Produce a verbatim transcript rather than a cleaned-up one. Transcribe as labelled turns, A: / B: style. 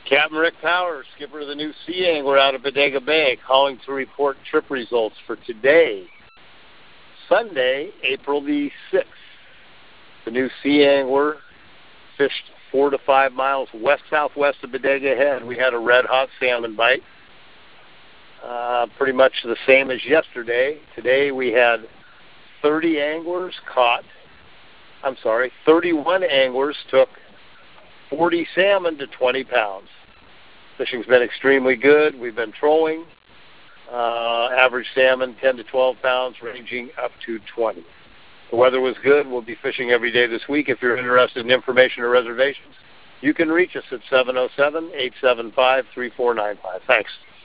A: Captain Rick Powers, skipper of the new Sea Angler out of Bodega Bay, calling to report trip results for today, Sunday, April the sixth. The new Sea Angler fished four to five miles west-southwest of Bodega Head. We had a red-hot salmon bite, uh, pretty much the same as yesterday. Today we had thirty anglers caught, I'm sorry, thirty-one anglers took forty salmon to twenty pounds. Fishing's been extremely good. We've been trolling. Uh, average salmon ten to twelve pounds, ranging up to twenty. The weather was good. We'll be fishing every day this week. If you're interested in information or reservations, you can reach us at seven oh seven, eight seven five, three four nine five. Thanks.